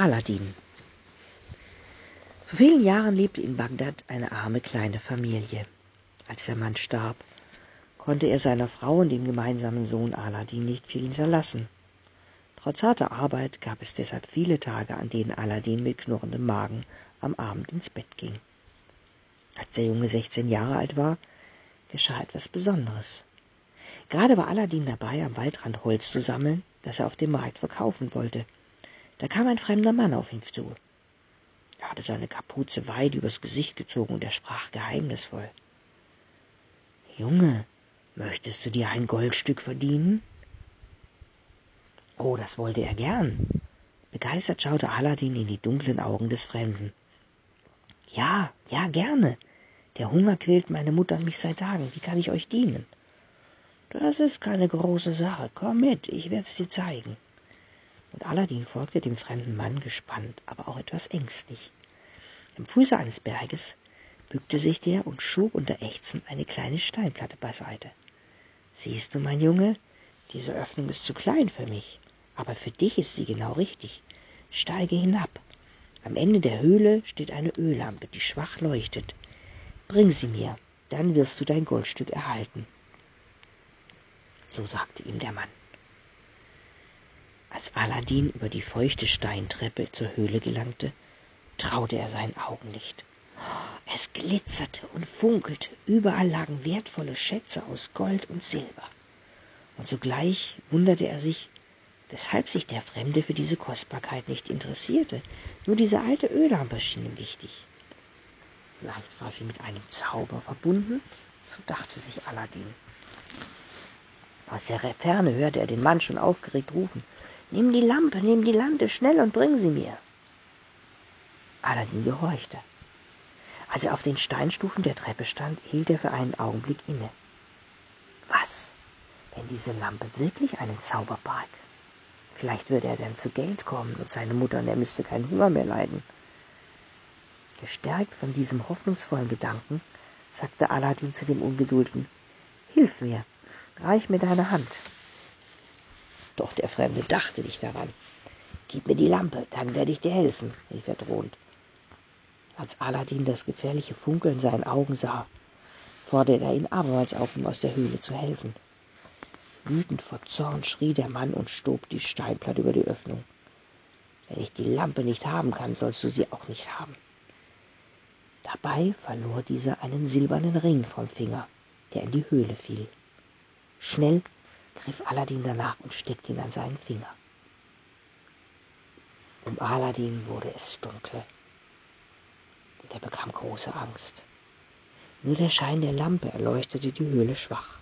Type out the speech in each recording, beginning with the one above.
Aladdin. Vor vielen Jahren lebte in Bagdad eine arme kleine Familie. Als der Mann starb, konnte er seiner Frau und dem gemeinsamen Sohn Aladdin nicht viel hinterlassen. Trotz harter Arbeit gab es deshalb viele Tage, an denen Aladdin mit knurrendem Magen am Abend ins Bett ging. Als der Junge 16 Jahre alt war, geschah etwas Besonderes. Gerade war Aladdin dabei, am Waldrand Holz zu sammeln, das er auf dem Markt verkaufen wollte. Da kam ein fremder Mann auf ihn zu. Er hatte seine Kapuze weit übers Gesicht gezogen und er sprach geheimnisvoll. »Junge, möchtest du dir ein Goldstück verdienen?« Oh, das wollte er gern. Begeistert schaute Aladdin in die dunklen Augen des Fremden. Ja, gerne. Der Hunger quält meine Mutter und mich seit Tagen. Wie kann ich euch dienen?« »Das ist keine große Sache. Komm mit, ich werd's dir zeigen.« Und Aladdin folgte dem fremden Mann gespannt, aber auch etwas ängstlich. Am Fuße eines Berges bückte sich der und schob unter Ächzen eine kleine Steinplatte beiseite. »Siehst du, mein Junge, diese Öffnung ist zu klein für mich, aber für dich ist sie genau richtig. Steige hinab. Am Ende der Höhle steht eine Öllampe, die schwach leuchtet. Bring sie mir, dann wirst du dein Goldstück erhalten.« So sagte ihm der Mann. Als Aladdin über die feuchte Steintreppe zur Höhle gelangte, traute er seinen Augen nicht. Es glitzerte und funkelte, überall lagen wertvolle Schätze aus Gold und Silber. Und sogleich wunderte er sich, weshalb sich der Fremde für diese Kostbarkeit nicht interessierte. Nur diese alte Öllampe schien ihm wichtig. Vielleicht war sie mit einem Zauber verbunden, so dachte sich Aladdin. Aus der Ferne hörte er den Mann schon aufgeregt rufen. Nimm die Lampe, schnell und bring sie mir.« Aladdin gehorchte. Als er auf den Steinstufen der Treppe stand, hielt er für einen Augenblick inne. Was, wenn diese Lampe wirklich einen Zauber barg? Vielleicht würde er dann zu Geld kommen und seine Mutter und er müsste keinen Hunger mehr leiden. Gestärkt von diesem hoffnungsvollen Gedanken, sagte Aladdin zu dem Ungeduldigen, »Hilf mir, reich mir deine Hand.« Doch der Fremde dachte nicht daran. »Gib mir die Lampe, dann werde ich dir helfen«, rief er drohend. Als Aladdin das gefährliche Funkeln in seinen Augen sah, forderte er ihn abermals auf, ihm aus der Höhle zu helfen. Wütend vor Zorn schrie der Mann und stob die Steinplatte über die Öffnung. »Wenn ich die Lampe nicht haben kann, sollst du sie auch nicht haben.« Dabei verlor dieser einen silbernen Ring vom Finger, der in die Höhle fiel. Schnell griff Aladdin danach und steckte ihn an seinen Finger. Um Aladdin wurde es dunkel und er bekam große Angst. Nur der Schein der Lampe erleuchtete die Höhle schwach.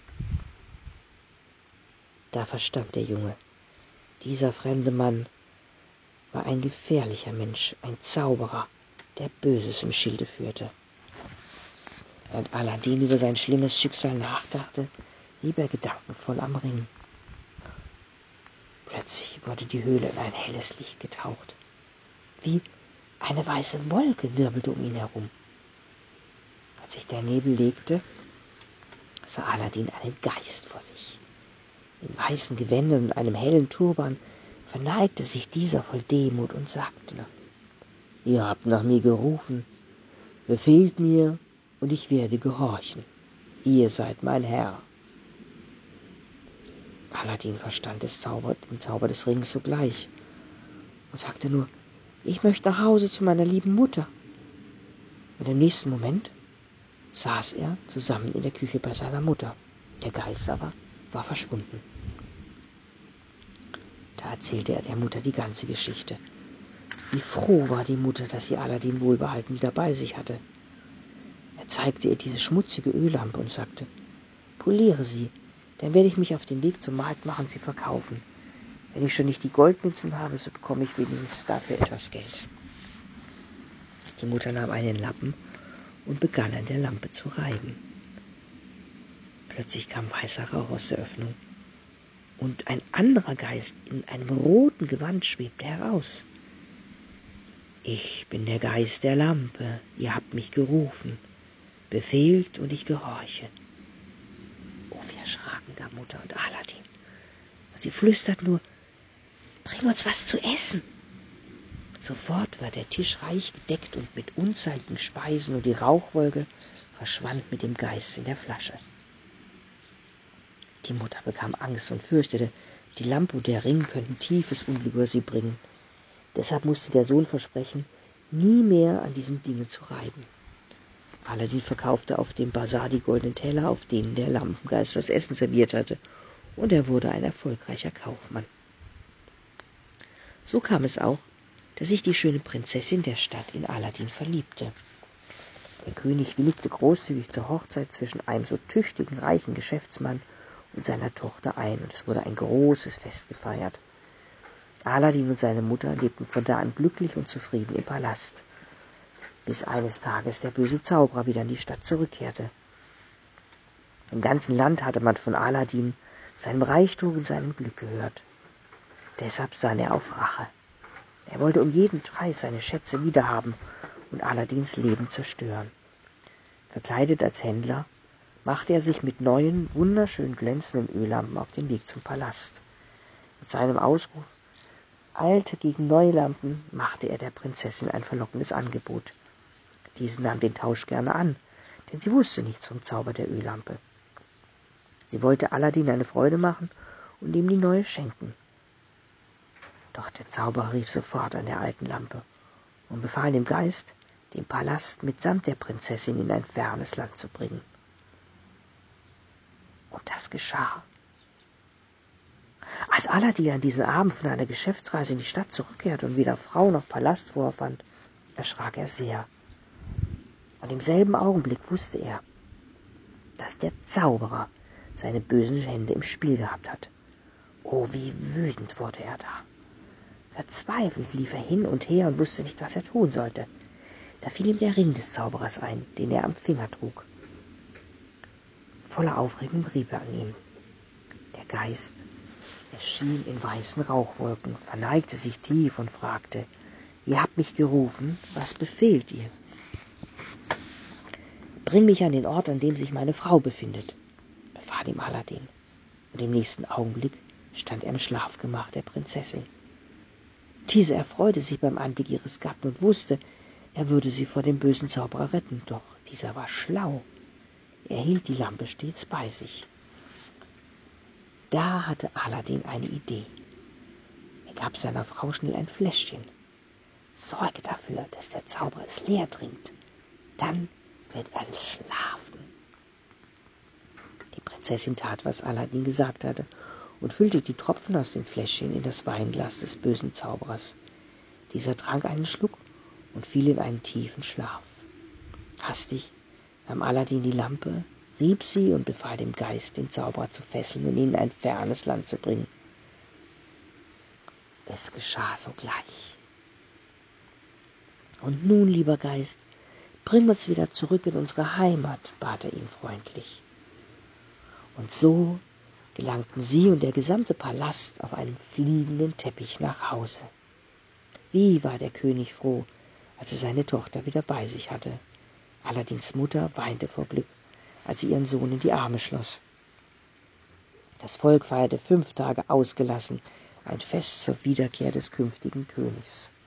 Da verstand der Junge, dieser fremde Mann war ein gefährlicher Mensch, ein Zauberer, der Böses im Schilde führte. Während Aladdin über sein schlimmes Schicksal nachdachte, blieb er gedankenvoll am Ring. Plötzlich wurde die Höhle in ein helles Licht getaucht. Wie eine weiße Wolke wirbelte um ihn herum. Als sich der Nebel legte, sah Aladdin einen Geist vor sich. In weißen Gewändern und einem hellen Turban verneigte sich dieser voll Demut und sagte, »Ihr habt nach mir gerufen, befehlt mir und ich werde gehorchen. Ihr seid mein Herr.« Aladdin verstand den Zauber des Rings sogleich und sagte nur, »Ich möchte nach Hause zu meiner lieben Mutter.« Und im nächsten Moment saß er zusammen in der Küche bei seiner Mutter. Der Geist aber war verschwunden. Da erzählte er der Mutter die ganze Geschichte. Wie froh war die Mutter, dass sie Aladdin wohlbehalten wieder bei sich hatte. Er zeigte ihr diese schmutzige Öllampe und sagte, »Poliere sie, dann werde ich mich auf den Weg zum Markt machen und sie verkaufen. Wenn ich schon nicht die Goldmünzen habe, so bekomme ich wenigstens dafür etwas Geld.« Die Mutter nahm einen Lappen und begann an der Lampe zu reiben. Plötzlich kam weißer Rauch aus der Öffnung und ein anderer Geist in einem roten Gewand schwebte heraus. »Ich bin der Geist der Lampe, ihr habt mich gerufen, befehlt und ich gehorche.« Oh, wie erschraken da Mutter und Aladdin. Und sie flüsterten nur, »Bring uns was zu essen.« Sofort war der Tisch reich gedeckt und mit unzähligen Speisen, und die Rauchwolke verschwand mit dem Geist in der Flasche. Die Mutter bekam Angst und fürchtete, die Lampe und der Ring könnten tiefes Unglück über sie bringen. Deshalb musste der Sohn versprechen, nie mehr an diesen Dingen zu reiben. Aladin verkaufte auf dem Basar die goldenen Teller, auf denen der Lampengeist das Essen serviert hatte, und er wurde ein erfolgreicher Kaufmann. So kam es auch, dass sich die schöne Prinzessin der Stadt in Aladin verliebte. Der König willigte großzügig zur Hochzeit zwischen einem so tüchtigen, reichen Geschäftsmann und seiner Tochter ein, und es wurde ein großes Fest gefeiert. Aladin und seine Mutter lebten von da an glücklich und zufrieden im Palast, bis eines Tages der böse Zauberer wieder in die Stadt zurückkehrte. Im ganzen Land hatte man von Aladin, seinem Reichtum und seinem Glück gehört. Deshalb sann er auf Rache. Er wollte um jeden Preis seine Schätze wiederhaben und Aladins Leben zerstören. Verkleidet als Händler machte er sich mit neuen, wunderschön glänzenden Öllampen auf den Weg zum Palast. Mit seinem Ausruf »Alte gegen neue Lampen« machte er der Prinzessin ein verlockendes Angebot. Diese nahm den Tausch gerne an, denn sie wusste nichts vom Zauber der Öllampe. Sie wollte Aladin eine Freude machen und ihm die neue schenken. Doch der Zauberer rief sofort an der alten Lampe und befahl dem Geist, den Palast mitsamt der Prinzessin in ein fernes Land zu bringen. Und das geschah. Als Aladin an diesem Abend von einer Geschäftsreise in die Stadt zurückkehrte und weder Frau noch Palast vorfand, erschrak er sehr. Und im selben Augenblick wusste er, dass der Zauberer seine bösen Hände im Spiel gehabt hat. Oh, wie wütend wurde er da. Verzweifelt lief er hin und her und wusste nicht, was er tun sollte. Da fiel ihm der Ring des Zauberers ein, den er am Finger trug. Voller Aufregung rieb er an ihm. Der Geist erschien in weißen Rauchwolken, verneigte sich tief und fragte, »Ihr habt mich gerufen, was befehlt ihr?« »Bring mich an den Ort, an dem sich meine Frau befindet«, befahl ihm Aladin, und im nächsten Augenblick stand er im Schlafgemach der Prinzessin. Diese erfreute sich beim Anblick ihres Gatten und wusste, er würde sie vor dem bösen Zauberer retten, doch dieser war schlau. Er hielt die Lampe stets bei sich. Da hatte Aladin eine Idee. Er gab seiner Frau schnell ein Fläschchen. »Sorge dafür, dass der Zauberer es leer trinkt. Dann wird er schlafen.« Die Prinzessin tat, was Aladin gesagt hatte, und füllte die Tropfen aus dem Fläschchen in das Weinglas des bösen Zauberers. Dieser trank einen Schluck und fiel in einen tiefen Schlaf. Hastig nahm Aladin die Lampe, rieb sie und befahl dem Geist, den Zauberer zu fesseln und ihn in ein fernes Land zu bringen. Es geschah sogleich. »Und nun, lieber Geist, bring uns wieder zurück in unsere Heimat«, bat er ihn freundlich. Und so gelangten sie und der gesamte Palast auf einem fliegenden Teppich nach Hause. Wie war der König froh, als er seine Tochter wieder bei sich hatte. Aladins Mutter weinte vor Glück, als sie ihren Sohn in die Arme schloss. Das Volk feierte 5 Tage ausgelassen, ein Fest zur Wiederkehr des künftigen Königs.